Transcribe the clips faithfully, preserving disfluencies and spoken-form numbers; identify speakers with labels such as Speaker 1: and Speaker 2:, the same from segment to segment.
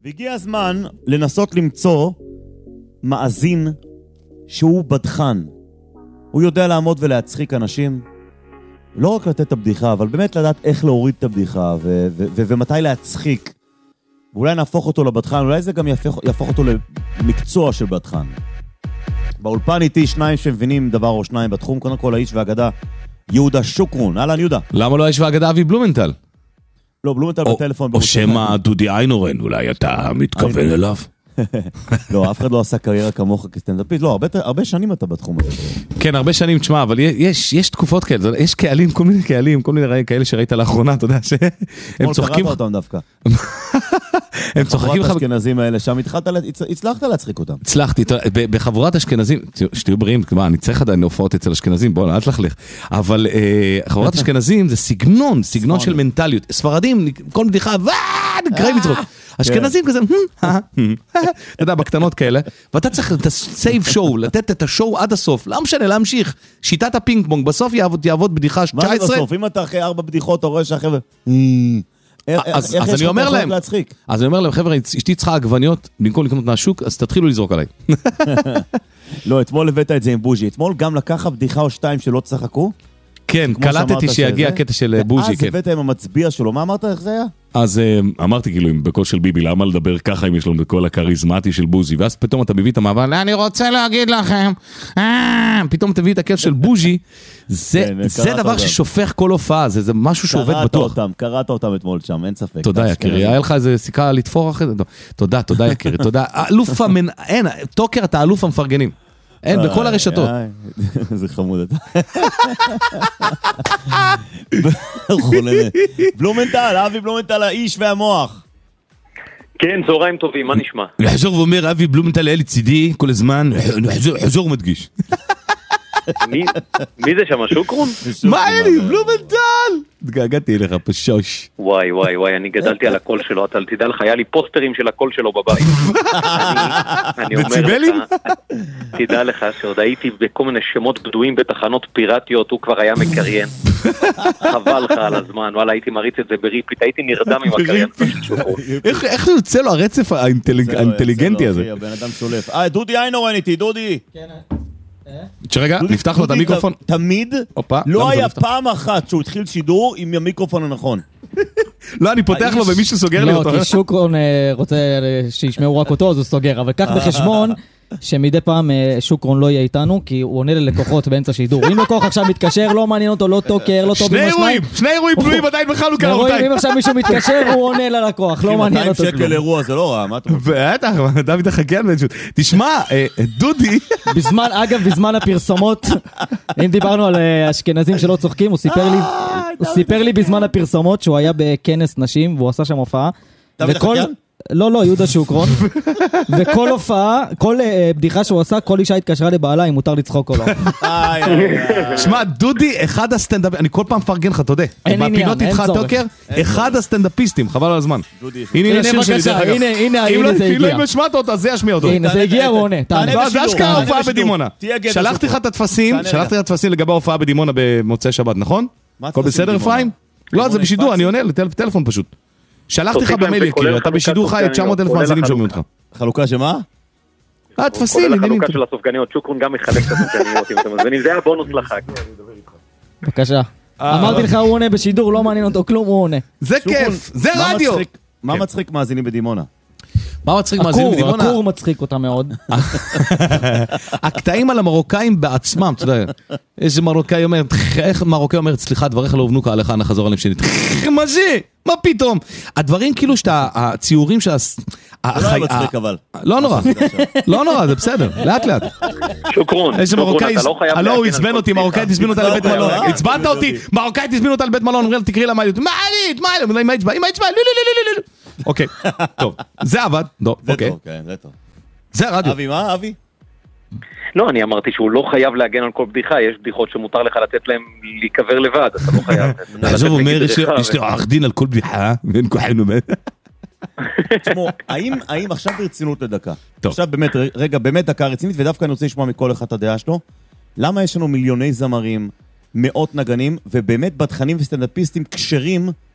Speaker 1: והגיע הזמן לנסות למצוא מאזין שהוא בדחן. הוא יודע לעמוד ולהצחיק אנשים, לא רק לתת את הבדיחה, אבל באמת לדעת איך להוריד את הבדיחה ו- ו- ו- ומתי להצחיק. ואולי נהפוך אותו לבדחן, אולי זה גם יהפוך, יהפוך אותו למקצוע של בדחן. באולפן איתי שניים שמבינים דבר או שניים בתחום, קודם כל האיש והאגדה יהודה שוקרון. אהלן יהודה.
Speaker 2: למה לא האיש והאגדה אבי בלומנטל?
Speaker 1: לא, בלומנטל בטלפון.
Speaker 2: או שמה דודי איינורן, אולי אתה מתכוון אליו?
Speaker 1: לא, אף אחד לא עשה קריירה כמוך כסטנדאפיסט. לא, הרבה, הרבה שנים אתה בתחום הזה.
Speaker 2: כן, הרבה שנים, תשמע, אבל יש, יש תקופות כאלה, יש קהלים, כל מיני קהלים, כל מיני כאלה שראית לאחרונה, אתה יודע, שהם צוחקים...
Speaker 1: קראת אותם דווקא.
Speaker 2: הם צוחקים...
Speaker 1: בחבורת אשכנזים האלה, שם הצלחת להצחיק אותם.
Speaker 2: הצלחתי, בחבורת אשכנזים, שתהיו בריאים, אני צריך עדיין להופעות אצל אשכנזים, בואו, אל תלכלך. אבל חברת אשכנזים זה סגנון, סגנון של מנטליות. ספרדים, כל בדיחה, קראים לצחוק. אשכנזים כזה, אתה יודע, בקטנות כאלה, ואתה צריך את הסייב שואו, לתת את השואו עד הסוף, לא משנה, להמשיך, שיטת הפינג פונג, בסוף יעבוד בדיחה תשע עשרה.
Speaker 1: מה זה בסוף? אם אתה אחרי ארבע בדיחות, אתה רואה שהחבר'ה...
Speaker 2: אז אני אומר להם, אז אני אומר להם, חבר'ה, אשתי צריכה עגבניות, במקום לקנות מהשוק, אז תתחילו לזרוק עליי.
Speaker 1: לא, אתמול הבאת את זה עם בוז'י, אתמול גם לקחה בדיחה או שתיים שלא צחקו?
Speaker 2: כן, קלטתי שיגיע הקטע של בוז'י, כן.
Speaker 1: אז הבאת עם המצביע שלו, מה אמרת, איך זה היה?
Speaker 2: אז אמרתי כאילו, בקול של ביבי, למה לדבר ככה אם יש לנו בקול הכריזמטי של בוז'י, ואז פתאום אתה מביא את המעבר, אני רוצה להגיד לכם, פתאום תביא את הקול של בוז'י, זה דבר ששופך כל הופעה, זה משהו שעובד בטוח.
Speaker 1: קראת אותם אתמול שם, אין ספק.
Speaker 2: תודה יקרי, היה לך איזה סיכה לתפור אחרי זה? תודה, תודה יקרי, תודה. אלוף המנ... אין, טוקר אתה אלוף המפרגנים. אין, בכל הרשתות.
Speaker 1: זה חמוד אתה. בלומנטל, אבי בלומנטל, האיש והמוח.
Speaker 3: כן, צהריים טובים, מה נשמע?
Speaker 2: לחזור ואומר, אבי בלומנטל היה לצידי כל הזמן, חזור מדגיש.
Speaker 3: מי זה שם, שוקרון?
Speaker 2: מה היה לי, בלומנטל? התגעגעתי אליך, פשוש.
Speaker 3: וואי וואי וואי, אני גדלתי על הקול שלו, אתה תדע לך, היה לי פוסטרים של הקול שלו בבית.
Speaker 2: דציבלים?
Speaker 3: תדע לך שעוד הייתי בכל מיני שמות בדויים בתחנות פיראטיות, הוא כבר היה מקריין. חבל לך על הזמן, וואלה, הייתי מריץ את זה בריפית, הייתי נרדם עם הקריין.
Speaker 2: איך זה יוצא לו הרצף האינטליגנטי הזה?
Speaker 1: הבן אדם שולף. אה, דודי איינורן איתי, דודי.
Speaker 4: כן,
Speaker 2: שרגע, נפתח לו את המיקרופון.
Speaker 1: תמיד לא היה פעם אחת שהוא התחיל שידור עם המיקרופון הנכון.
Speaker 2: לא, אני פותח לו ומישהו סוגר לי אותו.
Speaker 4: לא, כי שוקרון רוצה שישמעו רק אותו, אז הוא סוגר. אבל כך בחשבון שמדי פעם שוקרון לא יהיה איתנו, כי הוא עונה ללקוחות באמצע שידור. אם לקוח עכשיו מתקשר, לא מעניין אותו, לא טוקר, לא טובי משמעי.
Speaker 2: שני אירועים, שני אירועים פנויים עדיין בחלוקה, רבותיי.
Speaker 4: אם עכשיו מישהו מתקשר, הוא עונה ללקוח, לא מעניין אותו.
Speaker 1: מאתיים שקל אירוע, זה לא רע, מה אתה רוצה?
Speaker 2: בטח, דוד החכיין בנשות. תשמע, דודי...
Speaker 4: בזמן, אגב, בזמן הפרסומות, אם דיברנו על אשכנזים שלא צוחקים, הוא סיפר לי, הוא סיפר לי בזמן הפרסומות שהוא היה בכנס נשים, והוא עשה שם הופעה.
Speaker 1: דוד החכיין?
Speaker 4: לא, לא, יהודה שוקרון. וכל הופעה, כל בדיחה שהוא עשה, כל אישה התקשרה לבעלה אם מותר לצחוק או לא.
Speaker 2: שמע, דודי, אחד הסטנדאפ, אני כל פעם מפרגן לך, אתה יודע.
Speaker 4: אין עניין, אין
Speaker 2: איתך
Speaker 4: צורך.
Speaker 2: טוקר, אחד הסטנדאפיסטים, חבל על הזמן.
Speaker 4: הנה בבקשה, הנה, הנה, הנה זה הגיע.
Speaker 2: אם לא השמעת אותה, זה ישמיע אותו.
Speaker 4: הנה, זה הגיע, הוא עונה.
Speaker 2: זה אשכרה ההופעה בדימונה. שלחתי לך את התפסים, שלחתי לך את התפסים לגבי ההופעה בדימונה במוצאי שבת, נכון? הכל בסדר, אפרים? לא, זה בשידור, אני עונה לטלפון פשוט. שלחתי לך במייל יקיר, אתה בשידור חי, תשע מאות אלף מאזינים שומעים אותך.
Speaker 1: חלוקה שמה?
Speaker 2: אה, תפסים.
Speaker 3: כולל החלוקה של הסופגניות, שוקרון גם מחלק את הסופגניות, אם אתם מזמינים, זה היה בונוס לחג.
Speaker 4: בבקשה. אמרתי לך, הוא עונה בשידור, לא מעניין אותו כלום, הוא עונה.
Speaker 2: זה כיף, זה רדיו.
Speaker 1: מה מצחיק מאזינים בדימונה?
Speaker 2: מה מצחיק מאזינים בדימונה?
Speaker 4: הקור מצחיק אותה מאוד.
Speaker 2: הקטעים על המרוקאים בעצמם, אתה יודע, איזה מרוקאי אומר, איך מרוקאי אומר, סליחה, דבריך לא הובנו כהלכה, נחזור עליהם שנית. מה זה? מה פתאום? הדברים כאילו שאתה, הציורים שה...
Speaker 1: זה לא מצחיק אבל.
Speaker 2: לא נורא, לא נורא, זה בסדר, לאט לאט.
Speaker 3: שוקרון,
Speaker 2: איזה מרוקאי, הלא הוא עצבן אותי, מרוקאי תזמין אותה לבית מלון. עצבנת אותי, מרוקאי תזמין אותה לבית מלון, אומרים, תקראי לה מה מה מה מה מה יצבע, מה יצבע, לא לא לא לא. אוקיי, טוב, זה עבד, אוקיי.
Speaker 1: זה טוב.
Speaker 2: זה הרדיו.
Speaker 1: אבי, מה אבי?
Speaker 3: לא, אני אמרתי שהוא לא חייב להגן על כל בדיחה, יש בדיחות שמותר לך לתת להם להיקבר לבד, אתה לא חייב.
Speaker 2: אז הוא אומר, יש לי עורך דין על כל בדיחה, ואין כוחנו.
Speaker 1: תשמעו, האם עכשיו ברצינות לדקה? עכשיו באמת, רגע, באמת דקה רצינית, ודווקא אני רוצה לשמוע מכל אחד את הדעה שלו. למה יש לנו מיליוני זמרים, מאות נגנים, ובאמת בדחנים וסטנדאפיסטים קשרים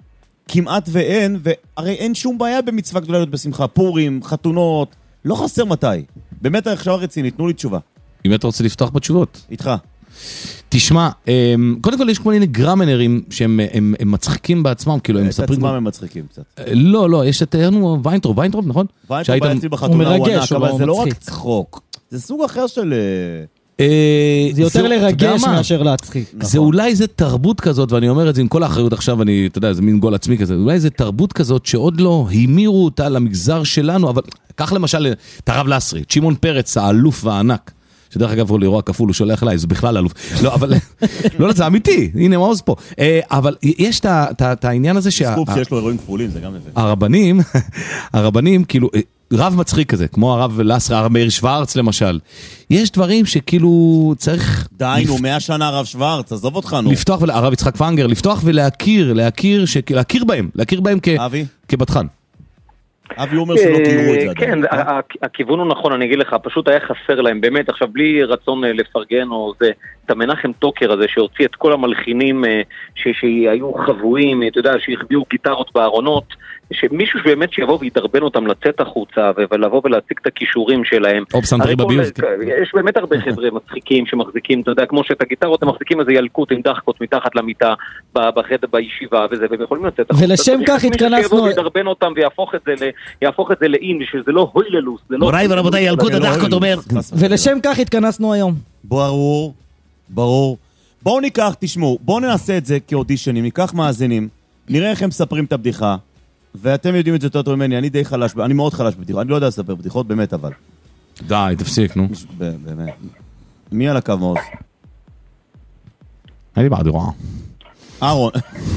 Speaker 1: כמעט ואין, והרי אין שום בעיה במצווה גדולה להיות בשמחה. פורים, חתונות, לא חסר מתי. באמת עכשיו רציני, תנו לי תשובה.
Speaker 2: אם אתה רוצה לפתוח בתשובות.
Speaker 1: איתך.
Speaker 2: תשמע, קודם כל יש כל מיני גרמנרים שהם הם, הם מצחיקים בעצמם, כאילו הם מספרים...
Speaker 1: את עצמם הם מצחיקים קצת.
Speaker 2: לא, לא, יש את הרנו ויינטרוב, ויינטרוב, נכון?
Speaker 1: ויינטרוב היה אצלי בחתונה, הוא ענק, אבל זה לא רק צחוק. זה סוג אחר של...
Speaker 4: זה יותר לרגש מאשר להצחיק.
Speaker 2: זה אולי זה תרבות כזאת, ואני אומר את זה עם כל האחריות עכשיו, אני, אתה יודע, זה מין גול עצמי כזה, אולי זה תרבות כזאת שעוד לא המירו אותה למגזר שלנו, אבל כך למשל, את הרב לסרי, שמעון פרץ, האלוף והענק, שדרך אגב הוא לאירוע כפול, הוא שולח אליי, זה בכלל אלוף. לא, אבל, לא, זה אמיתי, הנה מעוז פה. אבל יש את העניין הזה שה...
Speaker 1: סקופ שיש לו אירועים כפולים, זה גם יפה.
Speaker 2: הרבנים, הרבנים, כאילו... רב מצחיק כזה, כמו הרב לסרי, הרב מאיר שוורץ למשל. יש דברים שכאילו צריך...
Speaker 1: די, נו, מאה שנה הרב שוורץ, עזוב אותך, נו.
Speaker 2: לפתוח, הרב יצחק פנגר, לפתוח ולהכיר, להכיר, להכיר בהם, להכיר בהם כבטחן.
Speaker 1: אבי אומר שלא תראו את זה.
Speaker 3: כן, הכיוון הוא נכון, אני אגיד לך, פשוט היה חסר להם, באמת, עכשיו בלי רצון לפרגן או זה, את המנחם טוקר הזה שהוציא את כל המלחינים שהיו חבויים, אתה יודע, שהחביאו גיטרות בארונות, שמישהו שבאמת שיבוא וידרבן אותם לצאת החוצה ולבוא ולהציג את הכישורים שלהם.
Speaker 2: או פסנתרי בביוב.
Speaker 3: יש באמת הרבה חבר'ה מצחיקים שמחזיקים, אתה יודע, כמו שאת הגיטרות הם מחזיקים איזה ילקוט עם דחקות מתחת למיטה בחדר בישיבה וזה, והם יכולים לצאת החוצה.
Speaker 4: ולשם כך התכנסנו...
Speaker 3: מישהו שיבוא וידרבן אותם ויהפוך את זה לאין, שזה לא הויללוס.
Speaker 2: מוריי ורבותיי, ילקוט הדחקות אומר.
Speaker 4: ולשם כך התכנסנו היום.
Speaker 1: ברור, ברור. בואו ניקח, תשמעו, בואו נעשה את זה כאודישנים, ניקח מאזינים, נראה איך הם מספרים את הבדיחה, ואתם יודעים את זה יותר טוב ממני, אני די חלש, אני מאוד חלש בבדיחות, אני לא יודע לספר בדיחות, באמת אבל.
Speaker 2: די, תפסיק, נו.
Speaker 1: באמת. מי על הקו מעוז?
Speaker 2: אין לי בעד רואה.
Speaker 1: אהרון.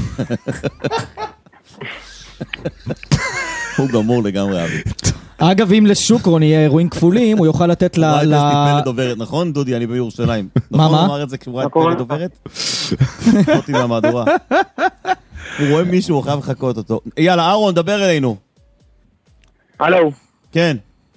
Speaker 1: הוא גמור לגמרי אבי.
Speaker 4: אגב, אם לשוקרון יהיה אירועים כפולים, הוא יוכל לתת ל...
Speaker 1: הוא ראית פלד עוברת, נכון דודי? אני בירושלים.
Speaker 4: מה, מה?
Speaker 1: נכון, הוא אמר את זה כשהוא ראית פלד עוברת? אותי מהמהדורה. הוא רואה מישהו, הוא חייב לחכות אותו. יאללה, אהרון, דבר אלינו.
Speaker 5: הלו.
Speaker 1: כן.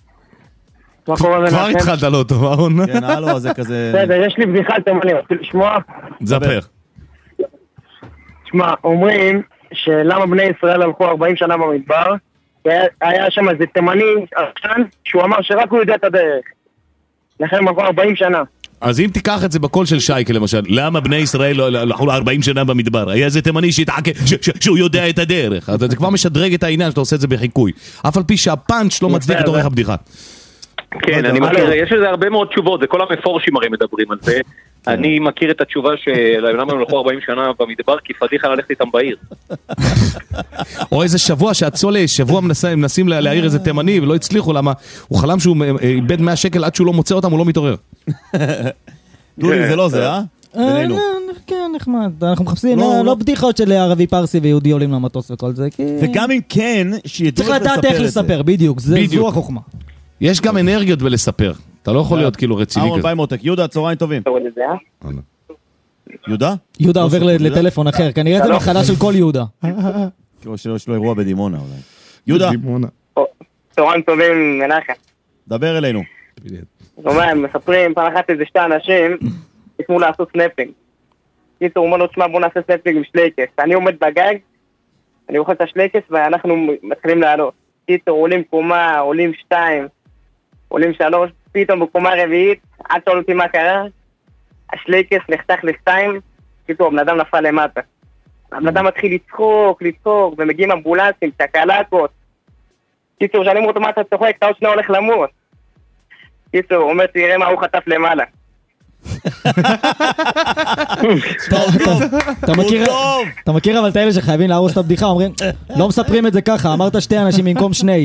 Speaker 2: כבר התחלת לא טוב, אהרון.
Speaker 1: כן, הלו, זה כזה...
Speaker 5: בסדר, יש לי בדיחה תימני, רוצה לשמוע?
Speaker 2: זפר.
Speaker 5: תשמע, אומרים שלמה בני ישראל הלכו ארבעים שנה במדבר, היה שם איזה תימני עשן, שהוא אמר שרק הוא יודע את הדרך. לכן הם עברו ארבעים שנה.
Speaker 2: אז אם תיקח את זה בקול של שייקה למשל, למה בני ישראל הלכו ארבעים שנה במדבר? היה איזה תימני שהתעקה, שהוא יודע את הדרך. זה כבר משדרג את העניין שאתה עושה את זה בחיקוי. אף על פי שהפאנץ' לא מצדיק את עורך הבדיחה.
Speaker 3: כן, אני מכיר, יש לזה הרבה מאוד תשובות, זה כל המפורשים הרי מדברים על זה. אני מכיר את התשובה שלמה הם הלכו ארבעים שנה במדבר, כי פדיחה ללכת איתם בעיר.
Speaker 2: או איזה שבוע שהצולה, שבוע מנסים להעיר איזה תימני ולא הצליחו, למה הוא חלם שהוא איבד מאה שקל עד שהוא לא מוצא אותם, הוא לא מתעורר.
Speaker 1: דודי, זה לא זה, אה? בינינו.
Speaker 4: כן, נחמד. אנחנו מחפשים, לא בדיחות של ערבי פרסי ויהודי עולים למטוס וכל זה.
Speaker 1: וגם אם כן, שידעו
Speaker 4: צריך לדעת איך לספר, בדיוק, זו החוכמה.
Speaker 2: יש גם אנרגיות בלספר. אתה לא יכול להיות כאילו רציני כזה.
Speaker 1: אהרון ביי מותק, יהודה, צהריים טובים. יהודה?
Speaker 4: יהודה עובר לטלפון אחר, כנראה זה מחלה של כל יהודה.
Speaker 1: כאילו שיש לו אירוע בדימונה אולי. יהודה.
Speaker 5: צהריים טובים, מנחם.
Speaker 1: דבר אלינו.
Speaker 5: אומר, מספרים פעם אחת איזה שתי אנשים, ישמו לעשות סנפינג. קיצור, אומר לו, תשמע, בוא נעשה סנפינג עם שלייקס. אני עומד בגג, אני אוכל את השלייקס ואנחנו מתחילים לעלות. קיצור, עולים קומה, עולים שתיים, עולים שלוש, פתאום בקומה רביעית, עד שואל אותי מה קרה, השלייקס נחתך לשתיים, קיצור, הבן אדם נפל למטה. הבן אדם מתחיל לצחוק, לצחוק, ומגיעים אמבולנסים, צ'קלקות. קיצור, שאני אומר אותו מה אתה צוחק, אתה עוד שנייה הולך למות. קיצור, הוא אומר, תראה מה הוא חטף למעלה.
Speaker 4: אתה מכיר אבל את האלה שחייבים להרוס את הבדיחה, אומרים לא מספרים את זה ככה, אמרת שתי אנשים במקום שני.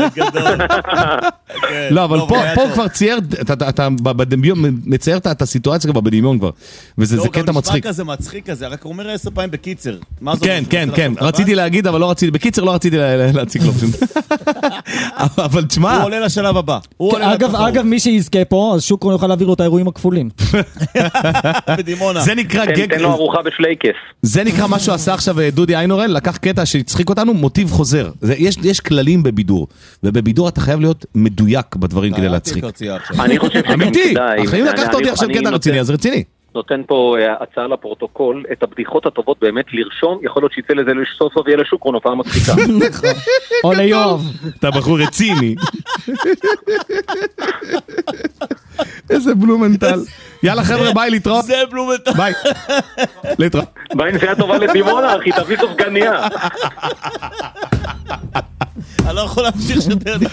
Speaker 2: לא, אבל פה הוא כבר צייר, אתה מצייר את הסיטואציה כבר בדמיון כבר, וזה קטע מצחיק.
Speaker 1: לא, גם נשמע כזה מצחיק כזה, רק הוא אומר עשר פעמים בקיצר.
Speaker 2: כן, כן, כן, רציתי להגיד אבל לא רציתי, בקיצר לא רציתי להציג לו פשוט. אבל תשמע,
Speaker 1: הוא עולה לשלב הבא.
Speaker 4: אגב, מי שיזכה פה, אז שוקרון יוכל להעביר לו את האירועים הכפולים.
Speaker 1: בדימונה.
Speaker 2: זה נקרא גג...
Speaker 3: תן לו ארוחה בשלייקס.
Speaker 2: זה נקרא מה שהוא עשה עכשיו דודי איינורל, לקח קטע שהצחיק אותנו, מוטיב חוזר. יש כללים בבידור, ובבידור אתה חייב להיות מדויק בדברים כדי להצחיק.
Speaker 3: אני חושב שגם
Speaker 2: אמיתי,
Speaker 3: כדאי.
Speaker 2: אחרי אם לקחת אותי עכשיו קטע רציני, אז רציני.
Speaker 3: נותן פה הצעה לפרוטוקול, את הבדיחות הטובות באמת לרשום, יכול להיות שיצא לזה סוף סוף יהיה לשוקרון או פעם מצחיקה.
Speaker 4: או ליואב.
Speaker 2: אתה בחור רציני. איזה בלומנטל. יאללה חבר'ה, ביי, להתראות.
Speaker 1: זה בלומנטל.
Speaker 2: ביי. להתראות.
Speaker 3: ביי, נסיעה טובה לדימונה, אחי, תביא סופגניה.
Speaker 1: אני לא יכול להמשיך שיותר לי.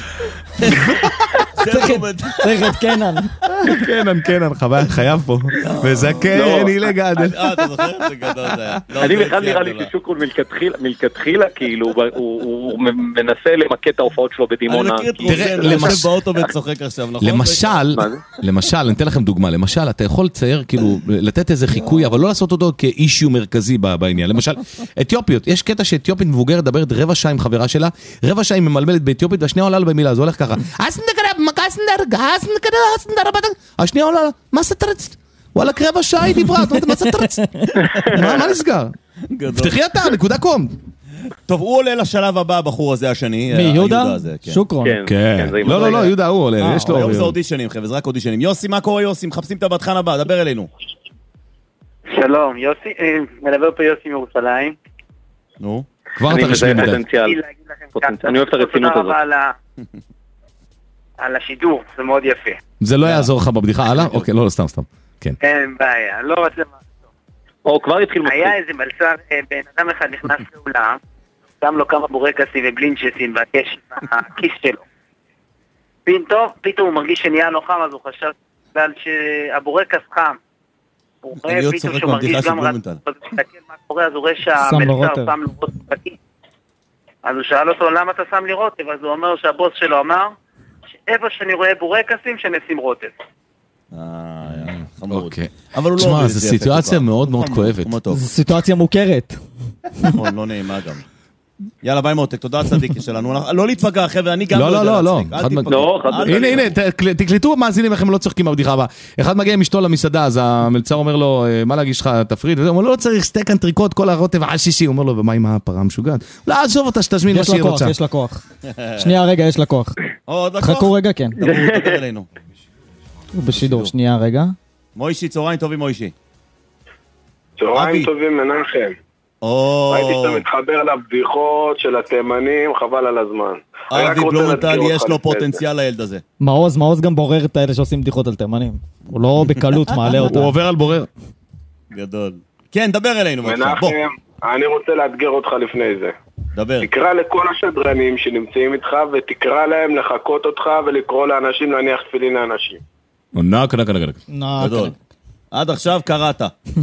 Speaker 4: צריך את קנן.
Speaker 2: קנן, קנן, חייב פה. וזקן, היא לגדל.
Speaker 1: אה, אתה זוכר? זה גדול זה היה.
Speaker 3: אני בכלל נראה לי ששוקרון מלכתחילה, כאילו, הוא מנסה למקד את ההופעות שלו בדימונה.
Speaker 1: אני מכיר את רוזן, הוא יושב באוטו וצוחק עכשיו, נכון?
Speaker 2: למשל, למשל, אני אתן לכם דוגמה, למשל, אתה יכול לצייר, כאילו, לתת איזה חיקוי, אבל לא לעשות אותו כאישיו מרכזי בעניין. למשל, אתיופיות, יש קטע שאתיופית מבוגרת דברת רבע שעה עם חברה שלה, רבע שעה היא ממלמלת באתיופית, והשנייה עולה לה במילה, זה הולך ככה. השנייה עולה לה, מה זה תרצת? וואלה, רבע שעה היא דיברה, מה זה תרצת? מה נסגר? פתחי אתה, נקודה קום.
Speaker 1: טוב, הוא עולה לשלב הבא, הבחור הזה השני.
Speaker 4: מי, יהודה? שוקרון.
Speaker 2: כן. לא, לא, לא, יהודה, הוא עולה, יש לו...
Speaker 1: היום זה אודישנים, חבר'ה, זה רק אודישנים. יוסי, מה קורה יוסי? מחפשים את הבטחן הבא, דבר אלינו.
Speaker 5: שלום, יוסי, מדבר פה יוסי מירושלים.
Speaker 1: נו.
Speaker 2: כבר אתה רשמי מדי.
Speaker 3: אני אוהב את הרצינות הזאת.
Speaker 5: תודה רבה על השידור, זה מאוד יפה.
Speaker 2: זה לא יעזור לך בבדיחה, הלאה? אוקיי, לא, סתם, סתם. כן.
Speaker 5: אין בעיה, לא רוצה מה.
Speaker 3: או, כבר התחיל מצחיק.
Speaker 5: היה איזה מלצר, בן אדם אחד נכנס לאולם, שם לו כמה בורקסים ובלינצ'סים בכיס שלו. פתאום הוא מרגיש שנהיה לו חם, אז הוא חשב בגלל שהבורקס חם. הוא רואה פתאום שהוא מרגיש גם רצון, אז הוא מסתכל מה קורה, אז הוא רואה שהמלצר שם לו רוטב בכיס. אז הוא שאל אותו, למה אתה שם לי רוטב? אז הוא אומר שהבוס שלו אמר, שאיפה שאני רואה בורקסים, שנשים רוטב.
Speaker 1: אה, חמוד.
Speaker 2: אוקיי.
Speaker 1: אבל הוא לא...
Speaker 2: תשמע, זו סיטואציה מאוד מאוד כואבת.
Speaker 4: זו סיטואציה מוכרת.
Speaker 1: נכון, לא נעימה גם. יאללה, ביי מותק, תודה הצדיקי שלנו. לא להתפגע, חבר'ה, אני גם
Speaker 2: לא, לא, לא, לא.
Speaker 3: לא,
Speaker 2: הנה, הנה, תקלטו מאזינים איך הם לא צוחקים מהבדיחה הבאה. אחד מגיע עם אשתו למסעדה, אז המלצר אומר לו, מה להגיש לך תפריט? הוא אומר, לא צריך סטייק אנטריקוט, כל הרוטב על שישי. הוא אומר לו, ומה עם הפרה המשוגעת? לא, עזוב אותה שתזמין מה שהיא רוצה.
Speaker 4: יש לה כוח, שנייה רגע, יש לה כוח. חכו רגע, כן.
Speaker 1: דבר אלינו.
Speaker 4: הוא בשידור, שנייה רגע.
Speaker 1: מוישי, צהריים טובים מוישי.
Speaker 6: צהריים טובים מנחם. ראיתי שאתה מתחבר לבדיחות של התימנים, חבל על הזמן.
Speaker 1: אבי בלומנטל, יש לו פוטנציאל לילד הזה.
Speaker 4: מעוז, מעוז גם בורר את האלה שעושים בדיחות על תימנים. הוא לא בקלות מעלה אותה.
Speaker 2: הוא עובר על בורר.
Speaker 1: גדול. כן, דבר אלינו.
Speaker 6: מנחם, אני רוצה לאתגר אותך לפני זה.
Speaker 1: דבר.
Speaker 6: תקרא לכל השדרנים שנמצאים איתך ותקרא להם לחכות אותך ולקרוא לאנשים להניח תפילין לאנשים.
Speaker 2: נק, נק, נק, נק.
Speaker 1: גדול. עד עכשיו קראת.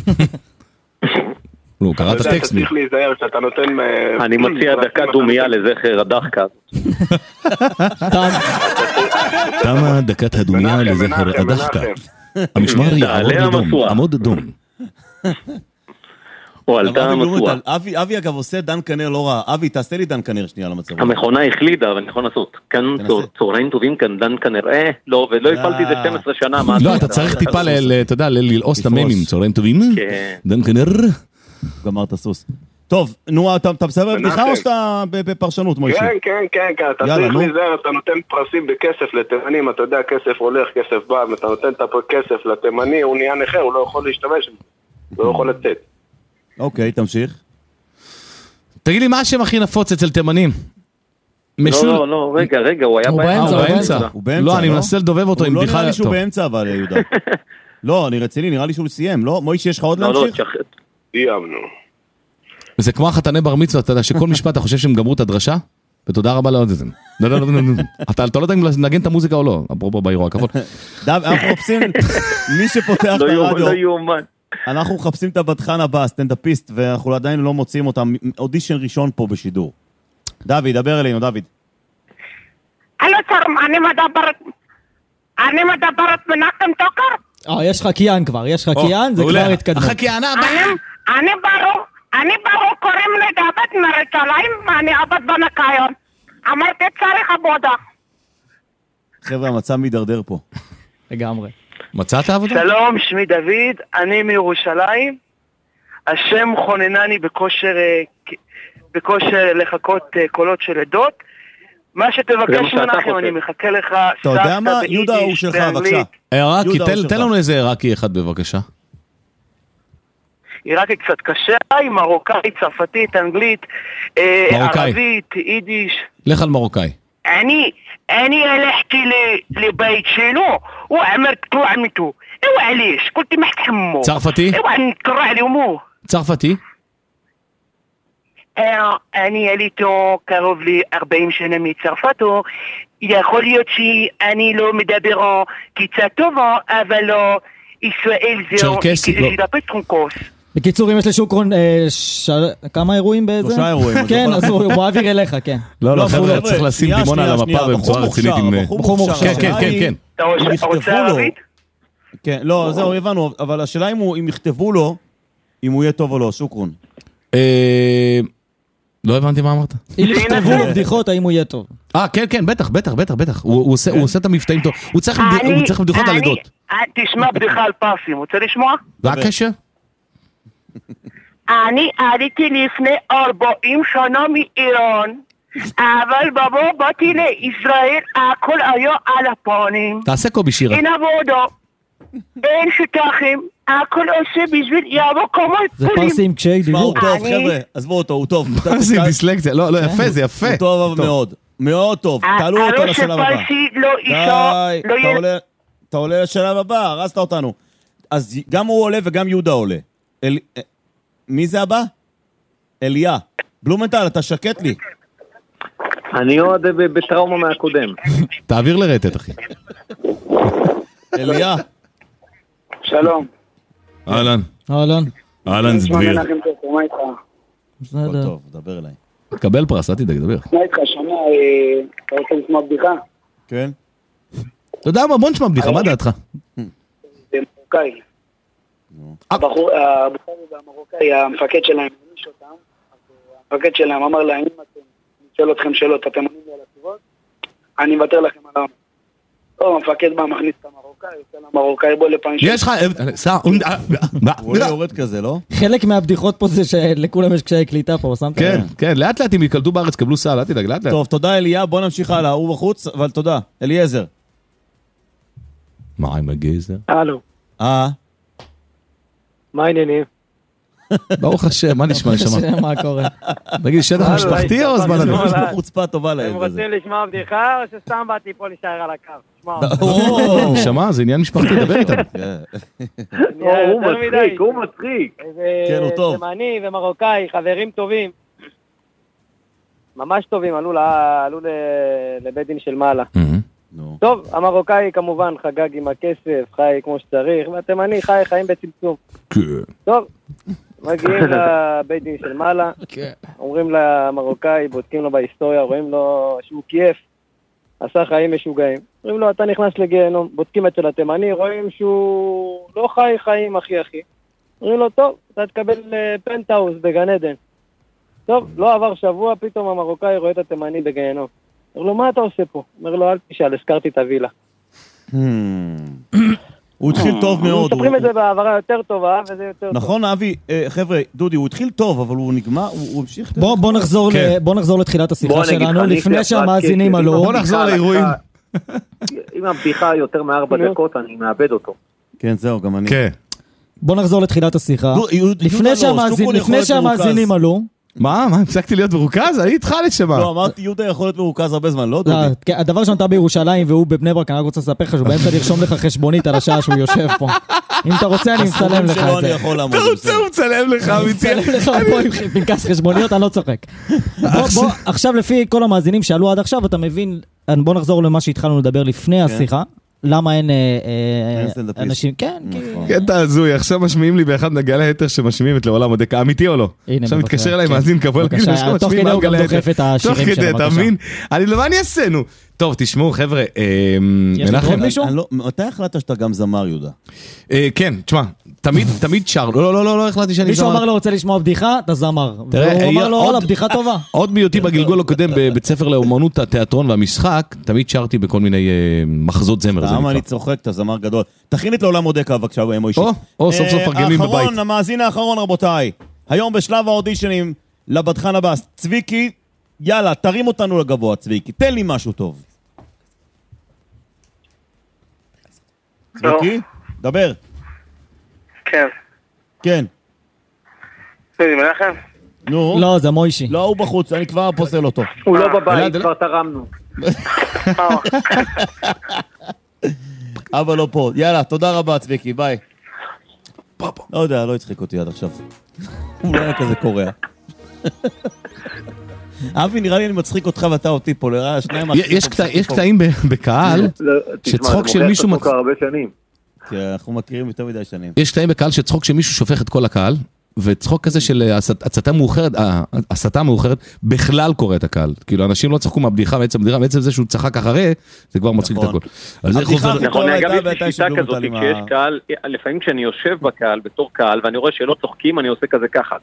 Speaker 2: לא, קראת טקסט.
Speaker 6: אתה צריך להיזהר שאתה נותן...
Speaker 3: אני מציע דקה דומיה לזכר הדחקה.
Speaker 2: תמה דקת הדומיה לזכר הדחקה. המשמר יעמוד דום, עמוד דום.
Speaker 3: או עלתה המסוע.
Speaker 1: אבי אגב עושה דן כנר לא רע. אבי, תעשה לי דן כנר שנייה למצב.
Speaker 3: המכונה החלידה, אבל נכון לעשות. כאן צהריים טובים כאן דן כנר. אה, לא, ולא הפעלתי את זה שתים עשרה שנה.
Speaker 2: לא, אתה צריך טיפה, אתה יודע, ללעוס את הממים. צהריים טובים. דן כנר.
Speaker 1: גמרת סוס. טוב, נו, אתה מסבר בדיחה או שאתה בפרשנות, מוישי?
Speaker 6: כן, כן, כן, כן, אתה צריך להיזהר, אתה נותן פרסים בכסף לתימנים, אתה יודע, כסף הולך, כסף בא, ואתה נותן את הכסף לתימני, הוא נהיה נכה, הוא לא יכול להשתמש, הוא לא יכול לצאת.
Speaker 1: אוקיי, תמשיך.
Speaker 2: תגיד לי, מה השם הכי נפוץ אצל תימנים?
Speaker 3: לא, לא, לא, רגע, רגע, הוא היה
Speaker 2: באמצע. הוא באמצע. לא, אני מנסה לדובב אותו עם בדיחה.
Speaker 1: לא נראה לי שהוא באמצע, אבל יהודה. לא, אני רציני, נראה לי שהוא סיים, לא? מוישי, יש לך עוד להמשיך?
Speaker 6: סיימנו.
Speaker 2: זה כמו החתני בר מצווה, אתה יודע שכל משפט אתה חושב שהם גמרו את הדרשה? ותודה רבה לעוד את זה. אתה לא יודע אם לנגן את המוזיקה או לא, אפרופו באירוע הכבוד.
Speaker 1: אנחנו מחפשים, מי שפותח את הרדיו, אנחנו מחפשים את הבטחן הבא, סטנדאפיסט, ואנחנו עדיין לא מוצאים אותם, אודישן ראשון פה בשידור. דוד, דבר אלינו, דוד.
Speaker 7: הלו צרם, אני מדברת, אני מדברת מנחם תוקר?
Speaker 4: אה, יש חקיין כבר, יש חקיין, זה כבר התקדמות.
Speaker 2: החקיין הבא.
Speaker 7: אני ברור, אני ברור, קוראים לי דוד מירושלים, ואני עבד בניקיון. אמרתי, צריך עבודה.
Speaker 1: חבר'ה, המצב מדרדר פה.
Speaker 4: לגמרי.
Speaker 2: מצאת עבודה?
Speaker 5: שלום, שמי דוד, אני מירושלים. השם חוננני בכושר, בכושר לחכות קולות של עדות. מה שתבקש מנחם, אני מחכה לך.
Speaker 1: אתה יודע מה? יהודה הוא שלך, בבקשה.
Speaker 2: עיראקי, תן לנו איזה עיראקי אחד בבקשה.
Speaker 8: עיראקית קצת קשה, היא מרוקאית, צרפתית, אנגלית, ערבית, יידיש.
Speaker 2: לך על מרוקאי.
Speaker 8: אני, אני הלכתי לבית שלו, הוא אמר תקרוע מיתו. הוא עליש, קולתי מחתחמו.
Speaker 2: צרפתי?
Speaker 8: הוא נקרע לי ומו.
Speaker 2: צרפתי?
Speaker 8: אני עליתו קרוב ל-ארבעים שנה מצרפתו, יכול להיות שאני לא מדבר קצת טובה, אבל לא, ישראל זהו, זה דפי טרונקוס.
Speaker 4: בקיצור, אם יש לשוקרון כמה אירועים באיזה?
Speaker 1: שלושה אירועים.
Speaker 4: כן, אז הוא מעביר אליך, כן.
Speaker 2: לא, לא, חבר'ה, צריך לשים דימונה על המפה בצורה רצינית עם...
Speaker 1: בחור מוכשר.
Speaker 2: כן, כן, כן.
Speaker 8: אתה רוצה ערבית?
Speaker 1: כן, לא, זהו, הבנו, אבל השאלה אם יכתבו לו, אם הוא יהיה טוב או לא, שוקרון.
Speaker 2: לא הבנתי מה אמרת.
Speaker 4: אם יכתבו לו בדיחות, האם הוא יהיה טוב.
Speaker 2: אה, כן, כן, בטח, בטח, בטח, בטח. הוא עושה את המבטאים טוב. הוא צריך בדיחות על עדות.
Speaker 8: תשמע בדיחה על פרסים, רוצה לשמוע?
Speaker 2: מה הקשר?
Speaker 8: אני עליתי לפני ארבעים שנה מאיראן, אבל בבוא באתי לישראל, הכל היה על הפנים.
Speaker 2: תעשה קובי שירה.
Speaker 8: אין עבודה, אין שטחים, הכל עושה בשביל יבוא כמה
Speaker 4: זה פרסי עם קשיי דיבור.
Speaker 1: הוא טוב, חבר'ה, עזבו אותו, הוא טוב.
Speaker 2: פרסי עם דיסלקציה, לא, לא, יפה, זה יפה.
Speaker 1: הוא טוב מאוד, מאוד טוב. תעלו אותו לשלב הבא. די, אתה עולה לשלב הבא, הרסת אותנו. אז גם הוא עולה וגם יהודה עולה. מי זה הבא? אליה. בלומנטל, אתה שקט לי.
Speaker 3: אני עוד בטראומה מהקודם.
Speaker 2: תעביר לרטט, אחי.
Speaker 1: אליה.
Speaker 6: שלום.
Speaker 2: אהלן.
Speaker 4: אהלן.
Speaker 2: אהלן, זה דביר.
Speaker 6: מה איתך?
Speaker 4: בסדר.
Speaker 1: טוב, דבר אליי.
Speaker 2: תקבל פרס, אל תדאג, דבר.
Speaker 6: מה איתך, שומע, אתה רוצה לשמוע בדיחה?
Speaker 1: כן.
Speaker 2: אתה יודע מה, בוא נשמע בדיחה, מה דעתך?
Speaker 6: זה מרוקאי. הבחור והמרוקאי, המפקד שלהם, הניש אותם, המפקד שלהם אמר להם, אם אתם, אני שואל אתכם שאלות, אתם עונים לי על התשובות, אני מוותר לכם על העונה. טוב, המפקד בא, מכניס את המרוקאי, יוצא למרוקאי, בוא לפעמים שם.
Speaker 2: יש לך...
Speaker 1: הוא יורד כזה, לא?
Speaker 4: חלק מהבדיחות פה זה שלכולם יש קשיי קליטה פה, שמת?
Speaker 2: כן, כן, לאט לאט אם יקלטו בארץ, קבלו סל, אל תדאג, לאט לאט.
Speaker 1: טוב, תודה אליה, בוא נמשיך הלאה, הוא בחוץ, אבל תודה. אליעזר.
Speaker 2: מה עם הגזר?
Speaker 5: הלו.
Speaker 1: אה?
Speaker 5: מה העניינים?
Speaker 2: ברוך השם, מה נשמע לשמה?
Speaker 4: מה קורה?
Speaker 2: נגיד, שטח משפחתי או זמן אני?
Speaker 1: יש לו חוצפה טובה לילד
Speaker 5: אתם
Speaker 1: הזה.
Speaker 5: רוצים לשמוע בדיחה או שסתם באתי פה להישאר על הקו?
Speaker 2: נשמה, זה עניין משפחתי, דבר איתנו.
Speaker 3: הוא מצחיק, הוא מצחיק.
Speaker 1: כן, הוא טוב.
Speaker 5: תימני ומרוקאי, חברים טובים. ממש טובים, עלו לבית דין של מעלה. טוב, המרוקאי כמובן חגג עם הכסף, חי כמו שצריך, והתימני חי חיים בצמצום. טוב, מגיעים לבית דין של מעלה, אומרים למרוקאי, בודקים לו בהיסטוריה, רואים לו שהוא כיף, עשה חיים משוגעים. אומרים לו, אתה נכנס לגיהנום, בודקים אצל התימני, רואים שהוא לא חי חיים הכי הכי. אומרים לו, טוב, אתה תקבל פנטהאוס בגן עדן. טוב, לא עבר שבוע, פתאום המרוקאי רואה את התימני בגיהנום. אומר לו, מה אתה עושה פה? אומר לו, אל תשאל, הזכרתי את הווילה.
Speaker 1: הוא התחיל טוב מאוד.
Speaker 5: מספרים את זה בעברה יותר טובה, וזה יותר טוב.
Speaker 1: נכון, אבי, חבר'ה, דודי, הוא התחיל טוב, אבל הוא נגמר, הוא המשיך...
Speaker 4: בוא נחזור לתחילת השיחה שלנו, לפני שהמאזינים עלו.
Speaker 2: בוא נחזור לאירועים.
Speaker 3: אם הבדיחה יותר מארבע דקות, אני מאבד אותו.
Speaker 1: כן, זהו, גם אני.
Speaker 2: כן.
Speaker 4: בוא נחזור לתחילת השיחה. לפני שהמאזינים עלו.
Speaker 2: מה? מה? הפסקתי להיות מרוכז? אני איתך לשמה.
Speaker 1: לא, אמרתי, יהודה יכול להיות מרוכז הרבה זמן, לא דודי?
Speaker 4: הדבר שאתה בירושלים והוא בבני ברק, אני רק רוצה לספר לך שהוא באמצע לרשום לך חשבונית על השעה שהוא יושב פה. אם אתה רוצה, אני מצלם לך את זה.
Speaker 1: אתה
Speaker 2: רוצה, הוא מצלם לך,
Speaker 4: מצלם לך פה עם פנקס חשבוניות, אני לא צוחק. בוא, עכשיו לפי כל המאזינים שעלו עד עכשיו, אתה מבין, בוא נחזור למה שהתחלנו לדבר לפני השיחה. למה אין אנשים, כן,
Speaker 2: כן, תעזוי, עכשיו משמיעים לי באחד נגלי היתר שמשמיעים את לעולם הדקה, אמיתי או לא? עכשיו מתקשר אליי מאזין קבוע,
Speaker 4: תוך כדי הוא גם דוחף את השירים שלו,
Speaker 2: אתה מבין? אני לא, מה אני אעשינו? טוב, תשמעו, חבר'ה,
Speaker 4: יש לך מישהו?
Speaker 1: מתי החלטת שאתה גם זמר, יהודה?
Speaker 2: כן, תשמע, תמיד, תמיד שר, לא, לא, לא, לא החלטתי שאני זמר.
Speaker 4: מישהו אמר לו, רוצה לשמוע בדיחה, אתה זמר. והוא אמר לו, עוד בדיחה טובה.
Speaker 2: עוד מיותי בגלגול הקודם, בבית ספר לאומנות, התיאטרון והמשחק, תמיד שרתי בכל מיני מחזות זמר.
Speaker 1: למה אני צוחק, אתה זמר גדול. תכין את לעולם עודקה, בבקשה, מוישי.
Speaker 2: או, סוף סוף ארגמים בבית.
Speaker 1: האחרון, המאזין האחרון, רבותיי. היום בשלב האודישנים, לבדחן הבא. צביקי, יאללה, תרים אותנו לגבוה, צביקי. תן לי משהו טוב. צביקי, דבר.
Speaker 8: כן.
Speaker 1: כן.
Speaker 5: זה מנחם?
Speaker 1: נו.
Speaker 4: לא, זה מוישי.
Speaker 1: לא, הוא בחוץ, אני כבר פוסל אותו.
Speaker 3: הוא לא בבית, כבר תרמנו.
Speaker 1: אבל לא פה. יאללה, תודה רבה, צביקי, ביי. לא יודע, לא הצחיק אותי עד עכשיו. הוא לא היה כזה קורע. אבי, נראה לי אני מצחיק אותך ואתה אותי פה.
Speaker 2: יש קטעים בקהל שצחוק של מישהו...
Speaker 1: כי אנחנו מכירים יותר מדי שנים.
Speaker 2: יש קטעים בקהל שצחוק שמישהו שופך את כל הקהל, וצחוק כזה של הסתה מאוחרת, הסתה מאוחרת, בכלל קורא את הקהל. כאילו, אנשים לא צחקו מהבדיחה, בעצם זה שהוא צחק אחרי, זה כבר מצחיק את הכל.
Speaker 3: נכון, אגב, יש לי שיטה כזאת, כשיש קהל, לפעמים כשאני יושב בקהל, בתור קהל, ואני רואה שלא צוחקים, אני עושה כזה ככה.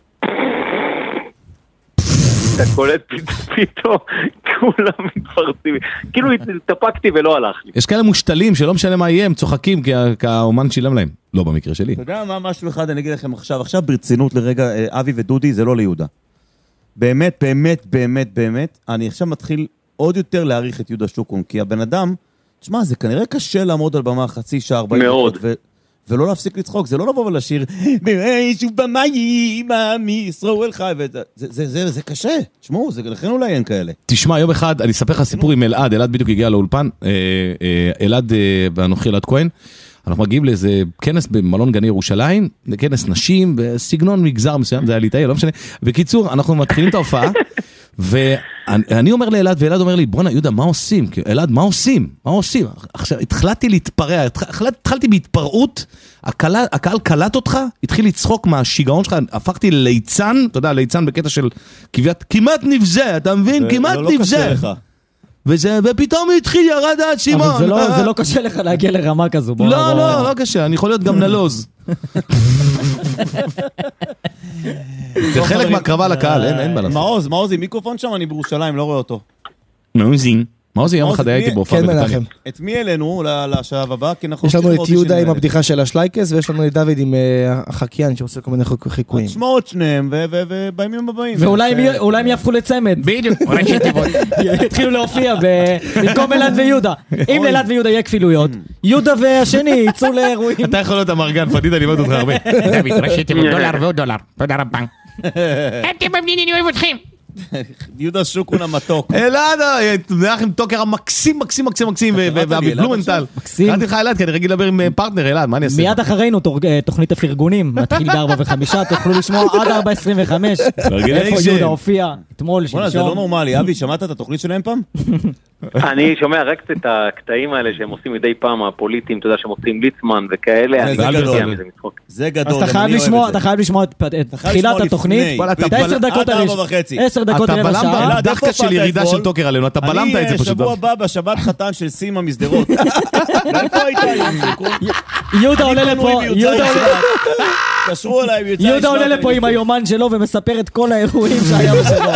Speaker 3: אתה קולט פתאום, כולם מתפרצים. כאילו התאפקתי ולא הלך לי.
Speaker 2: יש כאלה מושתלים שלא משנה מה יהיה, הם צוחקים כי האומן שילם להם. לא במקרה שלי.
Speaker 1: אתה יודע מה משהו אחד, אני אגיד לכם עכשיו, עכשיו ברצינות לרגע, אבי ודודי, זה לא ליהודה. באמת, באמת, באמת, באמת, אני עכשיו מתחיל עוד יותר להעריך את יהודה שוקרון, כי הבן אדם, תשמע, זה כנראה קשה לעמוד על במה חצי שעה, ארבעים דקות, ולא להפסיק לצחוק, זה לא לבוא ולשיר, שוב במים, מישראל חי, זה קשה, תשמעו, לכן אולי אין כאלה.
Speaker 2: תשמע, יום אחד, אני אספר לך סיפור עם אלעד, אלעד בדיוק הגיע לאולפן, אלעד ואנוכי אלעד כהן, אנחנו מגיעים לאיזה כנס במלון גני ירושלים, כנס נשים, בסגנון מגזר מסוים, זה היה ליטאי, לא משנה. בקיצור, אנחנו מתחילים את ההופעה, ואני אומר לאלעד, ואלעד אומר לי, בוא'נה, יהודה, מה עושים? אלעד, מה עושים? מה עושים? עכשיו, התחלתי להתפרע, התחלתי בהתפרעות, הקהל קלט אותך, התחיל לצחוק מהשיגעון שלך, הפכתי לליצן, אתה יודע, ליצן בקטע של כמעט נבזה, אתה מבין? כמעט נבזה. וזה, ופתאום התחיל ירד עד שימון.
Speaker 4: אבל זה לא, זה לא קשה לך להגיע לרמה כזו.
Speaker 2: לא, לא, לא, לא קשה, אני יכול להיות גם נלוז. זה חלק מהקרבה לקהל, אין, אין בלעשות.
Speaker 1: מעוז, מעוז עם מיקרופון שם, אני בירושלים, לא רואה אותו.
Speaker 2: מעוזים. מעוזי, יום אחד הייתי בהופעה בנתניה.
Speaker 1: את מי אלינו לשלב הבא?
Speaker 9: יש לנו את יהודה עם הבדיחה של השלייקס, ויש לנו את דוד עם החקיין שעושה כל מיני חיקויים.
Speaker 1: תשמעו את שניהם, ובימים הבאים.
Speaker 4: ואולי הם יהפכו לצמד.
Speaker 2: בדיוק, אולי שתיבות.
Speaker 4: התחילו להופיע במקום אלעד ויהודה. אם אלעד ויהודה יהיה כפילויות, יהודה והשני יצאו לאירועים.
Speaker 2: אתה יכול להיות המרגן, פדידה, אני לימד אותך הרבה.
Speaker 10: דוד, אולי שתיבות, דולר ועוד דולר. תודה רבה. אתם במדיני, אני אוהב אתכם.
Speaker 1: יהודה שוקרון המתוק.
Speaker 2: אלעד, זה לכם טוקר המקסים, מקסים, מקסים, מקסים, ובלומנטל.
Speaker 4: מקסים.
Speaker 2: קראתי לך אלעד, כי אני רגיל לדבר עם פרטנר, אלעד, מה אני אעשה?
Speaker 4: מיד אחרינו תוכנית הפרגונים, מתחיל בארבע וחמישה, תוכלו לשמוע עד ארבע עשרים וחמש. איפה יהודה הופיע, אתמול, שלשום.
Speaker 1: זה לא נורמלי, אבי, שמעת את התוכנית שלהם פעם?
Speaker 3: אני שומע רק את הקטעים האלה שהם עושים מדי פעם, הפוליטיים, אתה יודע, שהם עושים ליצמן וכאלה.
Speaker 1: זה גדול. זה גדול.
Speaker 4: אז אתה חייב לשמוע את תחילת התוכנית, את העשר דקות הראשונות. עשר דקות רבע שעה.
Speaker 2: דווקא של ירידה של טוקר עלינו, אתה בלמת את זה פשוט.
Speaker 1: אני שבוע הבא בשבת חתן של סימה מסדרות. איפה היית היום?
Speaker 4: יהודה עולה לפה,
Speaker 1: קשרו עליי.
Speaker 4: יהודה עולה לפה עם היומן שלו ומספר את כל האירועים שהיה בשבוע.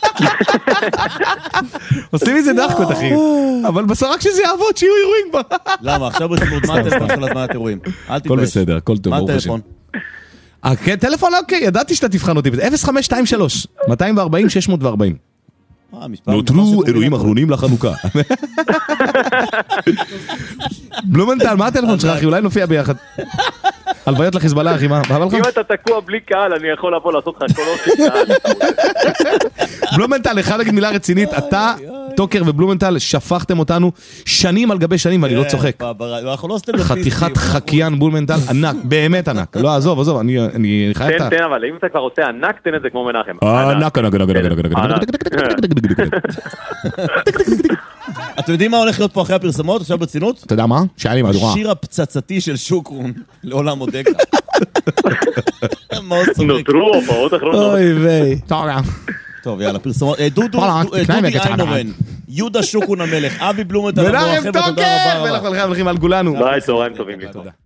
Speaker 2: עושים מזה דחקות, אחי. אבל בסדר, רק שזה יעבוד, שיהיו אירועים בה.
Speaker 1: למה? עכשיו בצמוד, מה הטלפון של הזמנת אירועים? אל תתבייש.
Speaker 2: הכל בסדר, הכל טוב.
Speaker 1: מה הטלפון?
Speaker 2: טלפון, אוקיי, ידעתי שאתה תבחן אותי. אפס חמש שתיים שלוש, מאתיים וארבעים שש מאות וארבעים. נותרו אירועים אחרונים לחנוכה. בלומנטל, מה הטלפון שלך, אחי? אולי נופיע ביחד. הלוויות לחיזבאללה, אחי, מה?
Speaker 3: אם אתה תקוע בלי קהל, אני יכול לבוא לעשות לך קולות של קהל.
Speaker 2: בלומנטל, אחד להגיד מילה רצינית, אתה, טוקר ובלומנטל, שפכתם אותנו שנים על גבי שנים, ואני לא צוחק. חתיכת חקיין בלומנטל, ענק, באמת ענק. לא, עזוב, עזוב, אני חייב את...
Speaker 3: תן, תן, אבל אם אתה כבר רוצה ענק, תן את זה כמו מנחם.
Speaker 2: ענק, ענק, ענק, ענק, ענק.
Speaker 1: אתם יודעים מה הולך להיות פה אחרי הפרסמות? עכשיו ברצינות?
Speaker 2: אתה יודע מה? שהיה לי מהדורה.
Speaker 1: השיר הפצצתי של שוקרון לעולם עודקה.
Speaker 3: נותרו הופעות אחרונות.
Speaker 9: אוי ויי.
Speaker 1: טוב, יאללה, פרסמות. דודי איינורן, יהודה שוקרון המלך, אבי בלומנטל,
Speaker 2: מנחם טוקר! ולכם הולכים על כולנו.
Speaker 3: ביי, צהריים טובים.